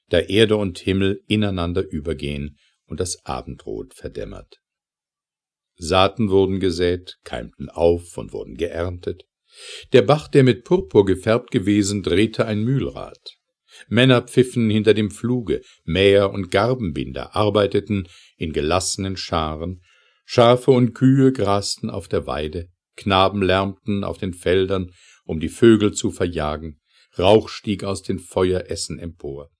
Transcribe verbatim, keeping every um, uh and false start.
da Erde und Himmel ineinander übergehen und das Abendrot verdämmert. Saaten wurden gesät, keimten auf und wurden geerntet. Der Bach, der mit Purpur gefärbt gewesen, drehte ein Mühlrad. Männer pfiffen hinter dem Pfluge, Mäher und Garbenbinder arbeiteten in gelassenen Scharen, Schafe und Kühe grasten auf der Weide, Knaben lärmten auf den Feldern, um die Vögel zu verjagen, Rauch stieg aus den Feueressen empor.